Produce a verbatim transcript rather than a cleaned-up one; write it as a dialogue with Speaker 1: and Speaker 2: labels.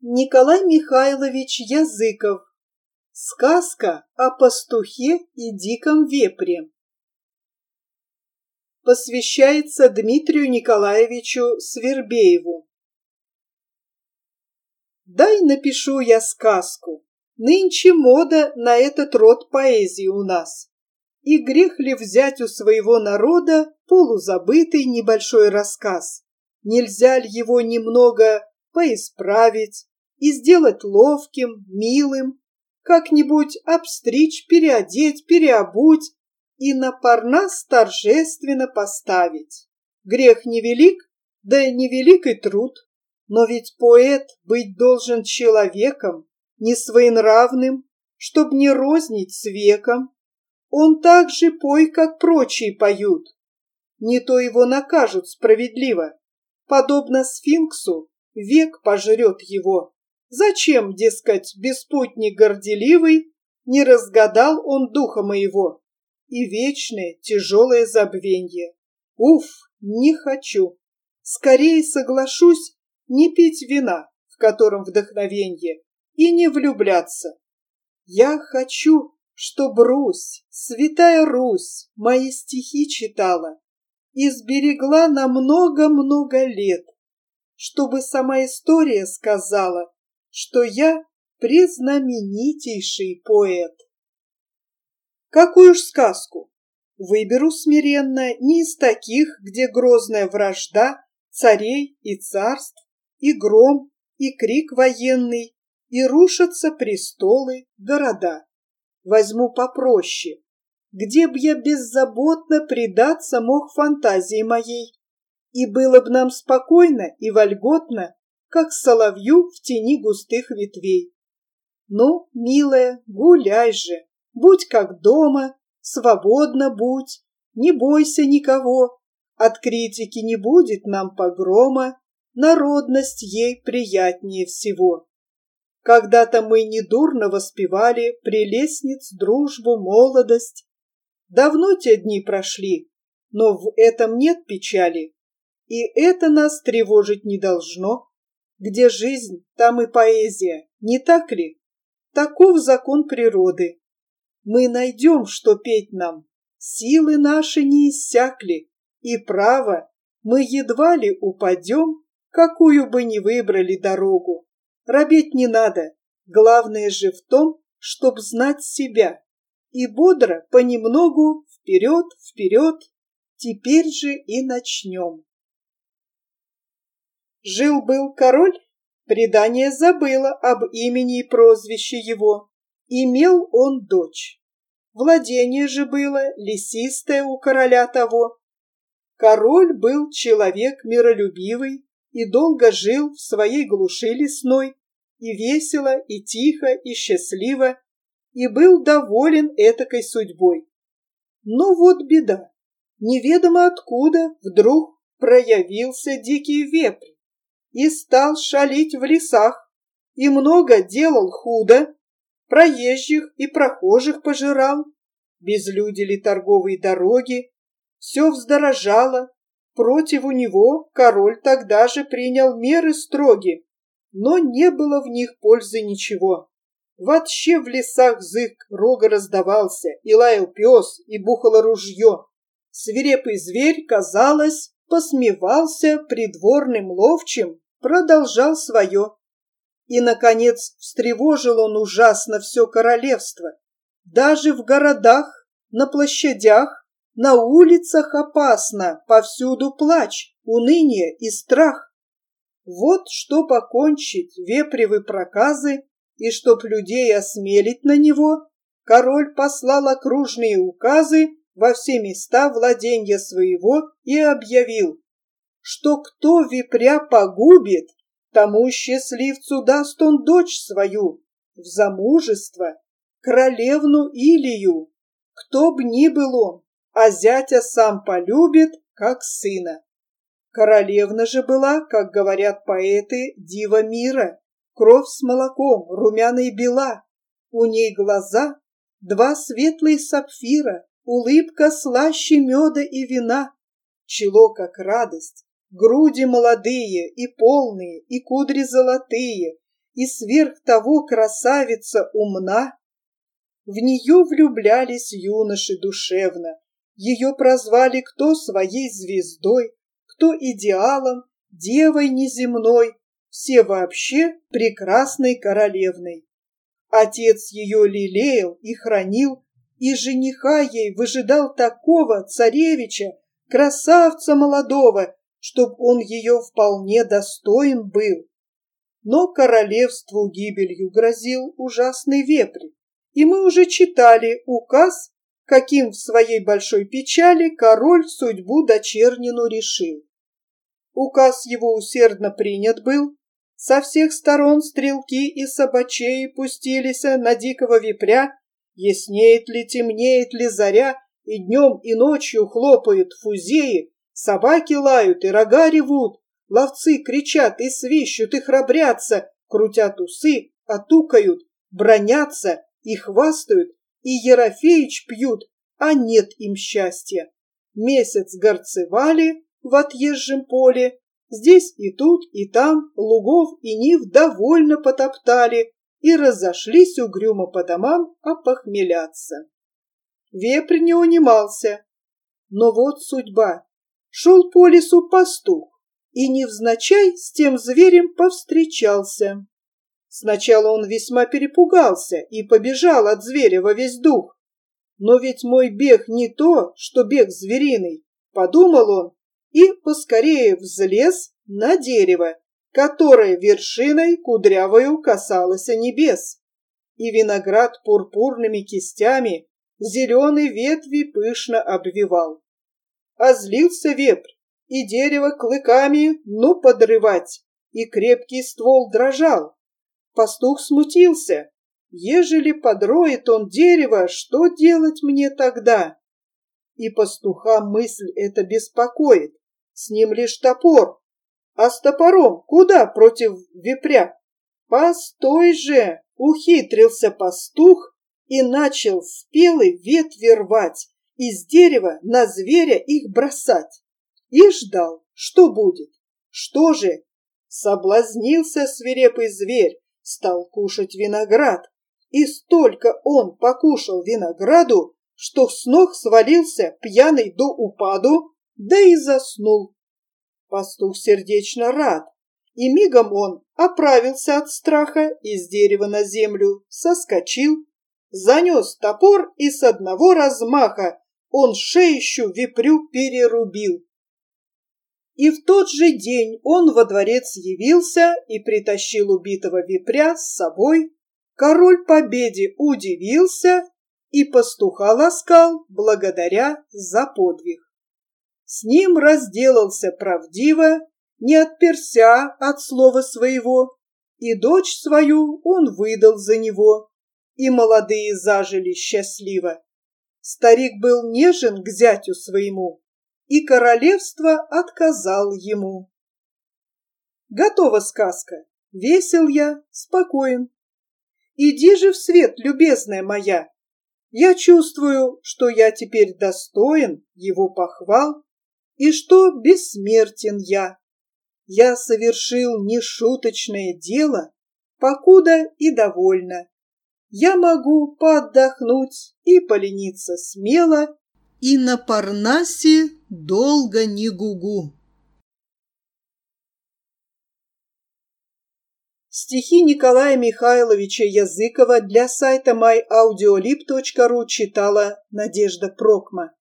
Speaker 1: Николай Михайлович Языков. Сказка о пастухе и диком вепре. Посвящается Дмитрию Николаевичу Свербееву. Дай напишу я сказку. Нынче мода на этот род поэзии у нас. И грех ли взять у своего народа полузабытый небольшой рассказ? Нельзя ли его немного поисправить и сделать ловким, милым, как-нибудь обстричь, переодеть, переобуть и на парнас торжественно поставить? Грех невелик, да и невелик и труд. Но ведь поэт быть должен человеком, не своенравным, чтоб не рознить с веком. Он так же пой, как прочие поют. Не то его накажут справедливо. Подобно сфинксу, век пожрет его. Зачем, дескать, беспутник горделивый, не разгадал он духа моего? И вечное тяжелое забвенье. Уф, не хочу. Скорее соглашусь не пить вина, в котором вдохновенье, и не влюбляться. Я хочу, чтоб Русь, святая Русь, мои стихи читала и сберегла на много-много лет, чтобы сама история сказала, что я презнаменитейший поэт. Какую ж сказку? Выберу смиренно не из таких, где грозная вражда царей и царств, и гром, и крик военный, и рушатся престолы, города. Возьму попроще, где б я беззаботно предаться мог фантазии моей, и было б нам спокойно и вольготно, как соловью в тени густых ветвей. Ну, милая, гуляй же, будь как дома, свободно будь, не бойся никого, от критики не будет нам погрома, народность ей приятнее всего. Когда-то мы недурно воспевали прелестниц, дружбу, молодость. Давно те дни прошли, но в этом нет печали, и это нас тревожить не должно. Где жизнь, там и поэзия, не так ли? Таков закон природы. Мы найдем, что петь нам, силы наши не иссякли, и право, мы едва ли упадем, какую бы ни выбрали дорогу. Робеть не надо, главное же в том, чтоб знать себя, и бодро понемногу вперед, вперед, теперь же и начнем. Жил-был король, предание забыло об имени и прозвище его. Имел он дочь. Владение же было лесистое у короля того. Король был человек миролюбивый и долго жил в своей глуши лесной, и весело, и тихо, и счастливо, и был доволен этакой судьбой. Но вот беда, неведомо откуда вдруг проявился дикий вепрь и стал шалить в лесах, и много делал худо, проезжих и прохожих пожирал, безлюдили торговые дороги, все вздорожало. Против него король тогда же принял меры строги, но не было в них пользы ничего. Вообще в лесах зык рога раздавался, и лаял пес, и бухало ружье. Свирепый зверь, казалось, посмевался придворным ловчим, продолжал свое. И, наконец, встревожил он ужасно все королевство. Даже в городах, на площадях, на улицах опасно, повсюду плач, уныние и страх. Вот что покончить вепревы проказы, и чтоб людей осмелить на него, король послал окружные указы во все места владенья своего и объявил, что кто вепря погубит, тому счастливцу даст он дочь свою в замужество, королевну Илию, кто б ни был он, а зятя сам полюбит, как сына. Королевна же была, как говорят поэты, дива мира, кровь с молоком, румяна и бела, у ней глаза, два светлые сапфира, улыбка слаще меда и вина, чело как радость, груди молодые и полные, и кудри золотые, и сверх того красавица умна. В нее влюблялись юноши душевно, ее прозвали кто своей звездой, кто идеалом, девой неземной, все вообще прекрасной королевной. Отец ее лелеял и хранил, и жениха ей выжидал такого царевича, красавца молодого, чтоб он ее вполне достоин был. Но королевству гибелью грозил ужасный вепрь, и мы уже читали указ, каким в своей большой печали король судьбу дочернину решил. Указ его усердно принят был, со всех сторон стрелки и собачеи пустились на дикого вепря, яснеет ли, темнеет ли заря, и днем и ночью хлопают фузеи, собаки лают и рога ревут, ловцы кричат и свищут и храбрятся, крутят усы, отукают, бранятся и хвастают, и Ерофеич пьют, а нет им счастья. Месяц горцевали в отъезжем поле, здесь и тут, и там лугов и нив довольно потоптали и разошлись угрюмо по домам опохмеляться. Вепрь не унимался, но вот судьба. Шел по лесу пастух и невзначай с тем зверем повстречался. Сначала он весьма перепугался и побежал от зверя во весь дух. Но ведь мой бег не то, что бег звериный, подумал он, и поскорее взлез на дерево, которое вершиной кудрявою касалось небес. И виноград пурпурными кистями зеленые ветви пышно обвивал. Озлился вепрь, и дерево клыками ну подрывать, и крепкий ствол дрожал. Пастух смутился. Ежели подроет он дерево, что делать мне тогда? И пастуха мысль эта беспокоит. С ним лишь топор. А с топором куда против вепря? Постой же! Ухитрился пастух и начал спелые ветви рвать, из дерева на зверя их бросать. И ждал, что будет. Что же? Соблазнился свирепый зверь, стал кушать виноград. И столько он покушал винограду, что с ног свалился пьяный до упаду, да и заснул. Пастух сердечно рад, и мигом он оправился от страха и с дерева на землю соскочил, занес топор и с одного размаха он шеищу вепрю перерубил. И в тот же день он во дворец явился и притащил убитого вепря с собой. Король победе удивился и пастуха ласкал благодаря за подвиг. С ним разделался правдиво, не отперся от слова своего, и дочь свою он выдал за него, и молодые зажили счастливо. Старик был нежен к зятю своему, и королевство отказал ему. Готова сказка, весел я, спокоен. Иди же в свет, любезная моя. Я чувствую, что я теперь достоин его похвал и что бессмертен я. Я совершил нешуточное дело, покуда и довольно. Я могу поотдохнуть и полениться смело, и на Парнасе долго не гугу. Стихи Николая Михайловича Языкова для сайта май аудиолиб точка ру читала Надежда Прокма.